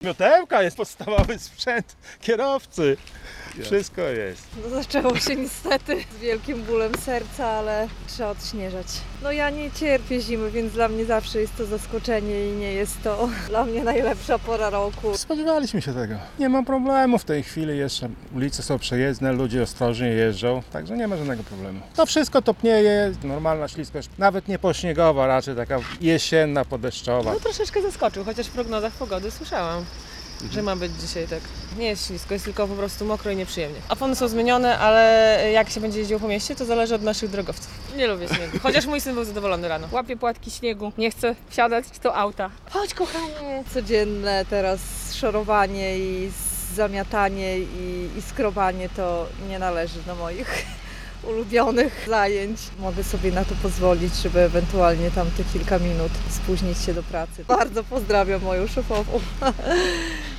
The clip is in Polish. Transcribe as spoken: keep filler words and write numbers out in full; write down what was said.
Miotełka jest podstawowy sprzęt kierowcy. Wszystko jest. No zaczęło się niestety z wielkim bólem serca, ale trzeba odśnieżać. No ja nie cierpię zimy, więc dla mnie zawsze jest to zaskoczenie i nie jest to dla mnie najlepsza pora roku. Spodziewaliśmy się tego. Nie ma problemu w tej chwili jeszcze. Ulice są przejezdne, ludzie ostrożnie jeżdżą, także nie ma żadnego problemu. To wszystko topnieje, normalna śliskość, nawet nie pośniegowa, raczej taka jesienna, podeszczowa. No troszeczkę zaskoczył, chociaż w prognozach pogody słyszałam, że ma być dzisiaj tak. Nie jest ślisko, jest tylko po prostu mokro i nieprzyjemnie. Opony są zmienione, ale jak się będzie jeździło po mieście, to zależy od naszych drogowców. Nie lubię śniegu, chociaż mój syn był zadowolony rano. Łapię płatki śniegu, nie chcę wsiadać do auta. Chodź kochanie! Codzienne teraz szorowanie i zamiatanie i, i skrobanie to nie należy do moich ulubionych zajęć. Mogę sobie na to pozwolić, żeby ewentualnie tam te kilka minut spóźnić się do pracy. Bardzo pozdrawiam moją szefową.